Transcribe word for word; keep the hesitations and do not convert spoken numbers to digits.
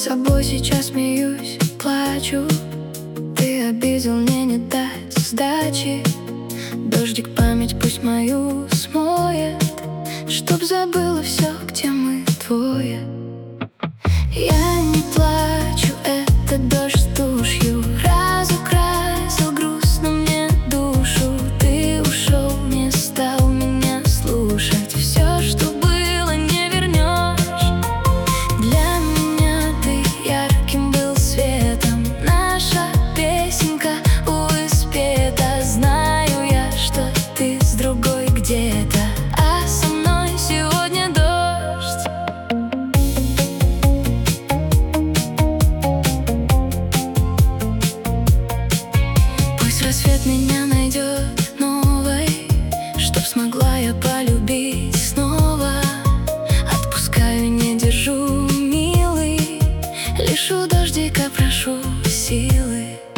собой сейчас смеюсь, плачу. Ты обидел, мне не дать сдачи. Дождик память пусть мою смоет, чтоб забыла все, где мы двое. Я не плачу, это дождь тушью разукрасил грустно мне душу. Ты ушел, не стал меня слушать. Все, что было, не вернешь. Для меня ты ярким был светом. Наша песенка, увы, спета. Знаю я, что ты с другой где-то, а со мной сегодня дождь. Пусть рассвет меня найдет новой, чтоб смогла я полюбить снова. Отпускаю, не держу, милый, лишь у дождика прошу силы.